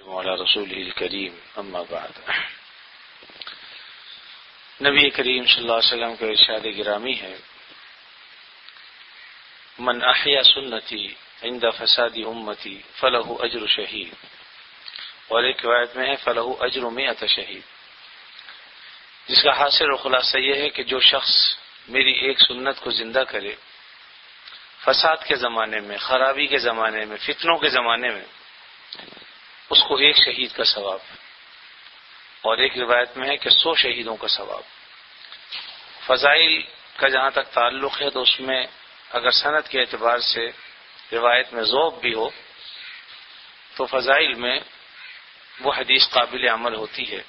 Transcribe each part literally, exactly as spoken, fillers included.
والسلام علی رسولہ الکریم اما بعد. نبی کریم صلی اللہ علیہ وسلم کا ارشاد گرامی ہے، من احیا سنتی عند فساد امتی فلہ اجر شہید، اور ایک روایت میں ہے فلہ اجر مئۃ شہید. جس کا حاصل اور خلاصہ یہ ہے کہ جو شخص میری ایک سنت کو زندہ کرے فساد کے زمانے میں، خرابی کے زمانے میں، فتنوں کے زمانے میں، اس کو ایک شہید کا ثواب، اور ایک روایت میں ہے کہ سو شہیدوں کا ثواب. فضائل کا جہاں تک تعلق ہے تو اس میں اگر سند کے اعتبار سے روایت میں ذوق بھی ہو تو فضائل میں وہ حدیث قابل عمل ہوتی ہے،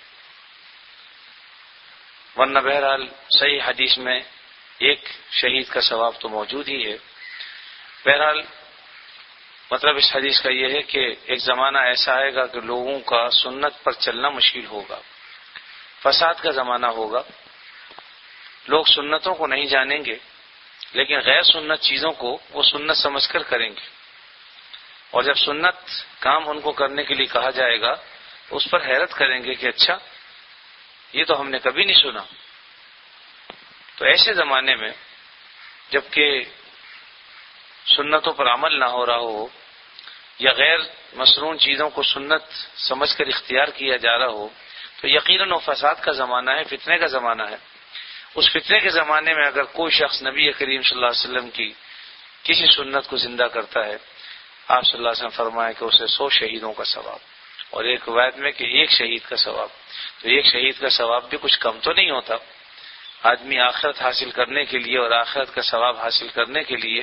ورنہ بہرحال صحیح حدیث میں ایک شہید کا ثواب تو موجود ہی ہے. بہرحال مطلب اس حدیث کا یہ ہے کہ ایک زمانہ ایسا آئے گا کہ لوگوں کا سنت پر چلنا مشکل ہوگا، فساد کا زمانہ ہوگا، لوگ سنتوں کو نہیں جانیں گے لیکن غیر سنت چیزوں کو وہ سنت سمجھ کر کریں گے، اور جب سنت کام ان کو کرنے کے لیے کہا جائے گا تو اس پر حیرت کریں گے کہ اچھا یہ تو ہم نے کبھی نہیں سنا. تو ایسے زمانے میں جبکہ سنتوں پر عمل نہ ہو رہا ہو یا غیر مسنون چیزوں کو سنت سمجھ کر اختیار کیا جا رہا ہو تو یقیناً وہ فساد کا زمانہ ہے، فتنے کا زمانہ ہے. اس فتنے کے زمانے میں اگر کوئی شخص نبی کریم صلی اللہ علیہ وسلم کی کسی سنت کو زندہ کرتا ہے، آپ صلی اللہ علیہ وسلم فرمائے کہ اسے سو شہیدوں کا ثواب، اور ایک روایت میں کہ ایک شہید کا ثواب. تو ایک شہید کا ثواب بھی کچھ کم تو نہیں ہوتا. آدمی آخرت حاصل کرنے کے لیے اور آخرت کا ثواب حاصل کرنے کے لیے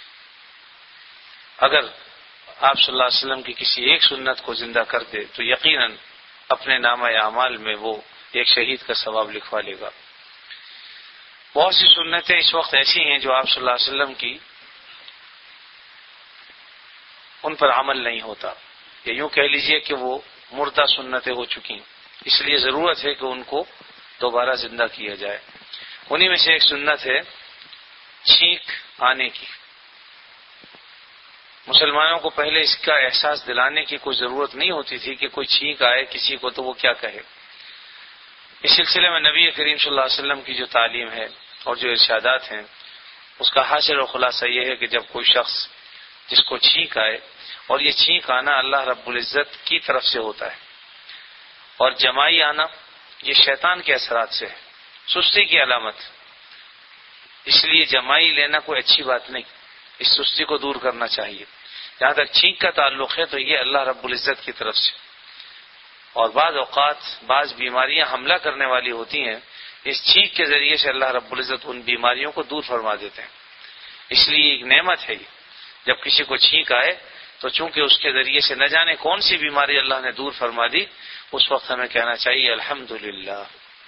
اگر آپ صلی اللہ علیہ وسلم کی کسی ایک سنت کو زندہ کر دے تو یقیناً اپنے نامہ اعمال میں وہ ایک شہید کا ثواب لکھوا لے گا. بہت سی سنتیں اس وقت ایسی ہیں جو آپ صلی اللہ علیہ وسلم کی ان پر عمل نہیں ہوتا، یا یوں کہہ لیجئے کہ وہ مردہ سنتیں ہو چکی، اس لیے ضرورت ہے کہ ان کو دوبارہ زندہ کیا جائے. انہی میں سے ایک سنت ہے چھینک آنے کی. مسلمانوں کو پہلے اس کا احساس دلانے کی کوئی ضرورت نہیں ہوتی تھی کہ کوئی چھینک آئے کسی کو تو وہ کیا کہے. اس سلسلے میں نبی کریم صلی اللہ علیہ وسلم کی جو تعلیم ہے اور جو ارشادات ہیں اس کا حاصل و خلاصہ یہ ہے کہ جب کوئی شخص جس کو چھینک آئے، اور یہ چھینک آنا اللہ رب العزت کی طرف سے ہوتا ہے، اور جمائی آنا یہ شیطان کے اثرات سے ہے، سستی کی علامت. اس لیے جمائی لینا کوئی اچھی بات نہیں، اس سستی کو دور کرنا چاہیے. جہاں تک چھینک کا تعلق ہے تو یہ اللہ رب العزت کی طرف سے، اور بعض اوقات بعض بیماریاں حملہ کرنے والی ہوتی ہیں، اس چھینک کے ذریعے سے اللہ رب العزت ان بیماریوں کو دور فرما دیتے ہیں. اس لیے ایک نعمت ہے یہ، جب کسی کو چھینک آئے تو چونکہ اس کے ذریعے سے نہ جانے کون سی بیماری اللہ نے دور فرما دی، اس وقت ہمیں کہنا چاہیے الحمدللہ.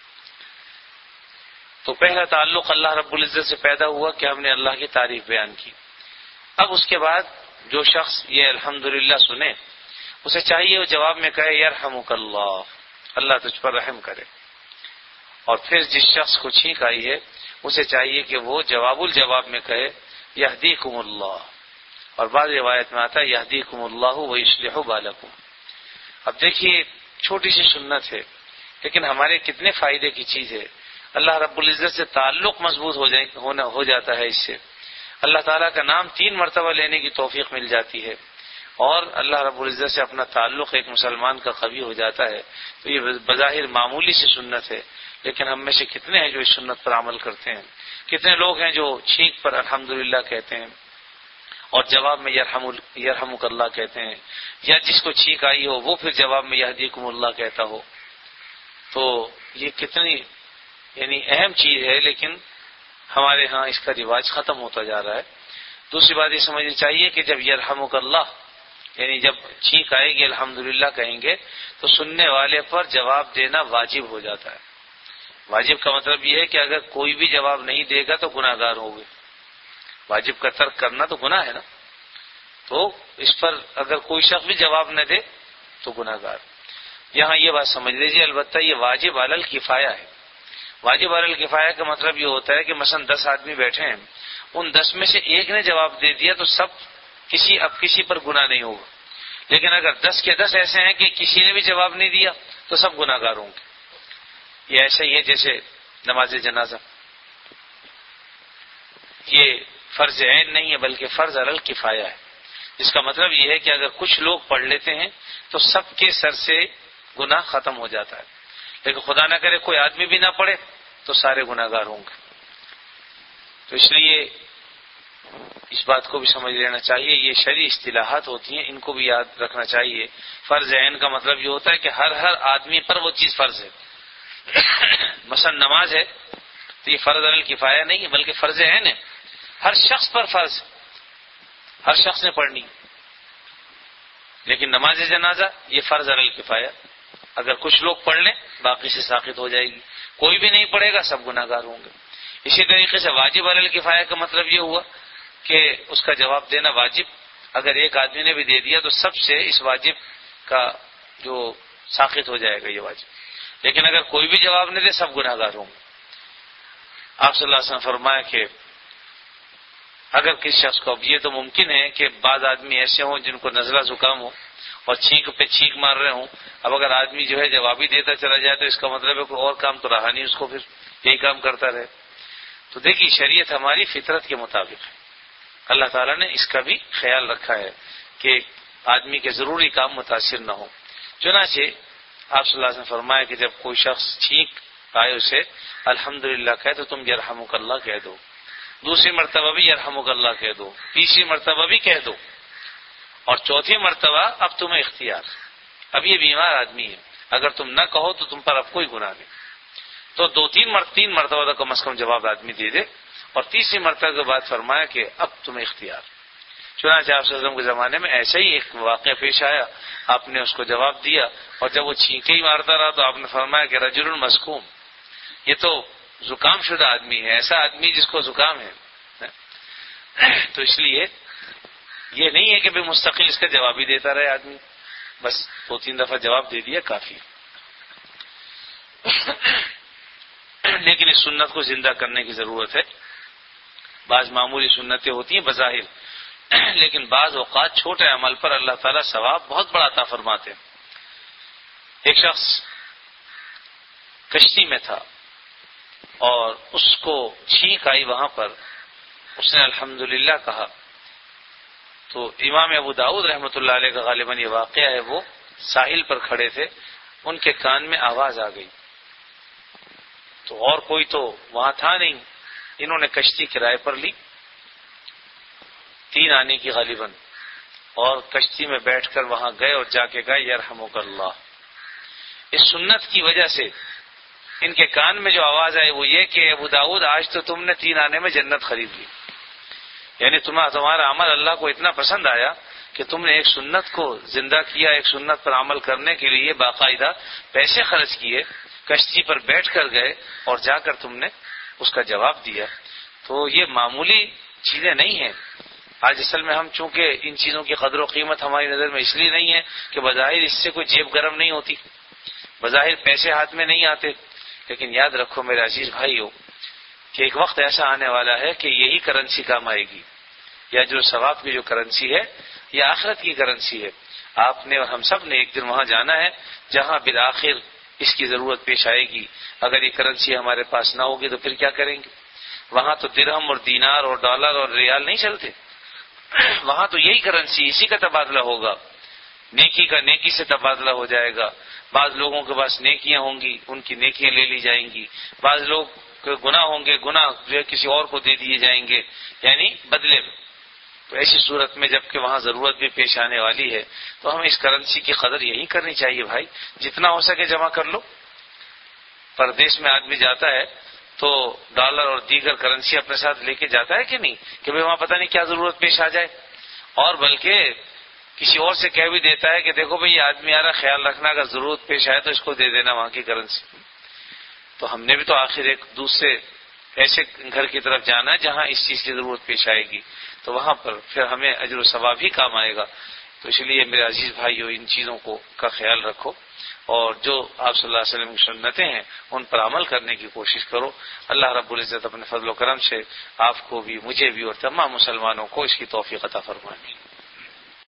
تو پہلا تعلق اللہ رب العزت سے پیدا ہوا کہ ہم نے اللہ کی تعریف بیان کی. اب اس کے بعد جو شخص یہ الحمدللہ سنے اسے چاہیے وہ جواب میں کہے یرحمک اللہ، اللہ تجھ پر رحم کرے. اور پھر جس شخص کو چھینک آئی ہے اسے چاہیے کہ وہ جواب الجواب میں کہے یہدیکم اللہ، اور بعض روایت میں آتا ہے یہدیکم اللہ ویصلح بالکم. اب دیکھیے چھوٹی سی سنت ہے لیکن ہمارے کتنے فائدے کی چیز ہے. اللہ رب العزت سے تعلق مضبوط ہو جائے ہونا ہو جاتا ہے، اس سے اللہ تعالیٰ کا نام تین مرتبہ لینے کی توفیق مل جاتی ہے، اور اللہ رب العزت سے اپنا تعلق ایک مسلمان کا قوی ہو جاتا ہے. تو یہ بظاہر معمولی سی سنت ہے لیکن ہم میں سے کتنے ہیں جو اس سنت پر عمل کرتے ہیں؟ کتنے لوگ ہیں جو چھینک پر الحمدللہ کہتے ہیں اور جواب میں یرحم یرحمک اللہ کہتے ہیں، یا جس کو چھینک آئی ہو وہ پھر جواب میں یہدیکم اللہ کہتا ہو. تو یہ کتنی یعنی اہم چیز ہے، لیکن ہمارے ہاں اس کا رواج ختم ہوتا جا رہا ہے. دوسری بات یہ سمجھنی چاہیے کہ جب یرحمک اللہ یعنی جب چھینک آئے گی الحمدللہ کہیں گے تو سننے والے پر جواب دینا واجب ہو جاتا ہے. واجب کا مطلب یہ ہے کہ اگر کوئی بھی جواب نہیں دے گا تو گناہ گار ہوگے. واجب کا ترک کرنا تو گناہ ہے نا، تو اس پر اگر کوئی شخص بھی جواب نہ دے تو گناہ گار. یہاں یہ بات سمجھ لیجیے، البتہ یہ واجب علی الکفایہ ہے. واجب علی الکفایہ کا مطلب یہ ہوتا ہے کہ مثلا دس آدمی بیٹھے ہیں، ان دس میں سے ایک نے جواب دے دیا تو سب کسی اب کسی پر گناہ نہیں ہوگا. لیکن اگر دس کے دس ایسے ہیں کہ کسی نے بھی جواب نہیں دیا تو سب گناہ گار ہوں گے۔ یہ ایسا ہی ہے جیسے نماز جنازہ، یہ فرض عین نہیں ہے بلکہ فرض علی الکفایہ ہے، جس کا مطلب یہ ہے کہ اگر کچھ لوگ پڑھ لیتے ہیں تو سب کے سر سے گناہ ختم ہو جاتا ہے، لیکن خدا نہ کرے کوئی آدمی بھی نہ پڑھے تو سارے گناہ گار ہوں گے۔ تو اس لیے اس بات کو بھی سمجھ لینا چاہیے، یہ شرعی اصطلاحات ہوتی ہیں، ان کو بھی یاد رکھنا چاہیے۔ فرض عین کا مطلب یہ ہوتا ہے کہ ہر ہر آدمی پر وہ چیز فرض ہے۔ مثلا نماز ہے تو یہ فرض علی الکفایہ نہیں ہے بلکہ فرض عین ہے، ہر شخص پر فرض، ہر شخص نے پڑھنی۔ لیکن نماز جنازہ یہ فرض علی الکفایہ، اگر کچھ لوگ پڑھ لیں باقی سے ساقط ہو جائے گی، کوئی بھی نہیں پڑھے گا سب گناہ گار ہوں گے۔ اسی طریقے سے واجب علی الکفایہ کا مطلب یہ ہوا کہ اس کا جواب دینا واجب، اگر ایک آدمی نے بھی دے دیا تو سب سے اس واجب کا جو ساقط ہو جائے گا یہ واجب، لیکن اگر کوئی بھی جواب نہیں دے سب گناہ گار ہوں گے۔ آپ صلی اللہ علیہ وسلم فرمایا کہ اگر کسی شخص کو، اب یہ تو ممکن ہے کہ بعض آدمی ایسے ہوں جن کو نزلہ زکام ہو اور چھینک پہ چھینک مار رہے ہوں، اب اگر آدمی جو ہے جواب ہی دیتا چلا جائے تو اس کا مطلب ہے کوئی اور کام تو رہا نہیں اس کو، پھر یہی کام کرتا رہے۔ تو دیکھیے شریعت ہماری فطرت کے مطابق ہے، اللہ تعالیٰ نے اس کا بھی خیال رکھا ہے کہ آدمی کے ضروری کام متاثر نہ ہو۔ چنانچہ آپ صلی اللہ علیہ وسلم فرمایا کہ جب کوئی شخص چھینک آئے اسے الحمدللہ کہے تو تم یرحمک اللہ کہہ دو، دوسری مرتبہ بھی یرحمک اللہ کہہ دو، تیسری مرتبہ بھی کہہ دو، اور چوتھی مرتبہ اب تمہیں اختیار، اب یہ بیمار آدمی ہے، اگر تم نہ کہو تو تم پر اب کوئی گناہ نہیں، تو دو تین مرتبہ تین مرتبہ تک کم از کم جواب آدمی دے دے، اور تیسری مرتبہ کے بعد فرمایا کہ اب تمہیں اختیار۔ چنانچہ آپ صلی اللہ علیہ وسلم کے زمانے میں ایسا ہی ایک واقعہ پیش آیا، آپ نے اس کو جواب دیا اور جب وہ چھینکے ہی مارتا رہا تو آپ نے فرمایا کہ رجل مسکوم، یہ تو زکام شدہ آدمی ہے، ایسا آدمی جس کو زکام ہے۔ تو اس لیے یہ نہیں ہے کہ بے مستقل اس کا جواب ہی دیتا رہے آدمی، بس دو تین دفعہ جواب دے دیا کافی۔ لیکن اس سنت کو زندہ کرنے کی ضرورت ہے۔ بعض معمولی سنتیں ہوتی ہیں بظاہر، لیکن بعض اوقات چھوٹے عمل پر اللہ تعالیٰ ثواب بہت بڑا عطا فرماتے ہیں۔ ایک شخص کشتی میں تھا اور اس کو چھینک آئی، وہاں پر اس نے الحمدللہ کہا، تو امام ابو داؤد رحمۃ اللہ علیہ کا غالباً یہ واقعہ ہے، وہ ساحل پر کھڑے تھے، ان کے کان میں آواز آ گئی، تو اور کوئی تو وہاں تھا نہیں، انہوں نے کشتی کرائے پر لی تین آنے کی غالباً، اور کشتی میں بیٹھ کر وہاں گئے اور جا کے گئے یرحمک اللہ۔ اس سنت کی وجہ سے ان کے کان میں جو آواز آئی وہ یہ کہ ابو داؤد آج تو تم نے تین آنے میں جنت خرید لی، یعنی تمہارا تمہارا عمل اللہ کو اتنا پسند آیا کہ تم نے ایک سنت کو زندہ کیا، ایک سنت پر عمل کرنے کے لیے باقاعدہ پیسے خرچ کیے، کشتی پر بیٹھ کر گئے اور جا کر تم نے اس کا جواب دیا۔ تو یہ معمولی چیزیں نہیں ہیں۔ آج اصل میں ہم چونکہ ان چیزوں کی قدر و قیمت ہماری نظر میں اس لیے نہیں ہے کہ بظاہر اس سے کوئی جیب گرم نہیں ہوتی، بظاہر پیسے ہاتھ میں نہیں آتے، لیکن یاد رکھو میرے عزیز بھائیو کہ ایک وقت ایسا آنے والا ہے کہ یہی کرنسی کام آئے گی، یا جو ثواب کی جو کرنسی ہے یہ آخرت کی کرنسی ہے۔ آپ نے اور ہم سب نے ایک دن وہاں جانا ہے جہاں بالآخر اس کی ضرورت پیش آئے گی۔ اگر یہ کرنسی ہمارے پاس نہ ہوگی تو پھر کیا کریں گے؟ وہاں تو درہم اور دینار اور ڈالر اور ریال نہیں چلتے، وہاں تو یہی کرنسی، اسی کا تبادلہ ہوگا، نیکی کا نیکی سے تبادلہ ہو جائے گا۔ بعض لوگوں کے پاس نیکیاں ہوں گی، ان کی نیکیاں لے لی جائیں گی، بعض لوگ کے گناہ ہوں گے، گناہ جو ہے کسی اور کو دے دیے جائیں گے، یعنی بدلے میں۔ تو ایسی صورت میں جب کہ وہاں ضرورت بھی پیش آنے والی ہے تو ہمیں اس کرنسی کی قدر یہی کرنی چاہیے بھائی، جتنا ہو سکے جمع کر لو۔ پردیش میں آدمی جاتا ہے تو ڈالر اور دیگر کرنسی اپنے ساتھ لے کے جاتا ہے کہ نہیں، کہ بھائی وہاں پتہ نہیں کیا ضرورت پیش آ جائے، اور بلکہ کسی اور سے کہہ بھی دیتا ہے کہ دیکھو بھائی یہ آدمی آ رہا، خیال رکھنا، اگر ضرورت پیش آئے تو اس کو دے دینا وہاں کی کرنسی۔ تو ہم نے بھی تو آخر ایک دوسرے ایسے گھر کی طرف جانا ہے جہاں اس چیز کی ضرورت پیش آئے گی، تو وہاں پر پھر ہمیں اجر و ثواب ہی کام آئے گا۔ تو اس لیے میرے عزیز بھائیو ان چیزوں کو کا خیال رکھو، اور جو آپ صلی اللہ علیہ وسلم کی سنتیں ہیں ان پر عمل کرنے کی کوشش کرو۔ اللہ رب العزت اپنے فضل و کرم سے آپ کو بھی، مجھے بھی اور تمام مسلمانوں کو اس کی توفیق عطا فرمائے۔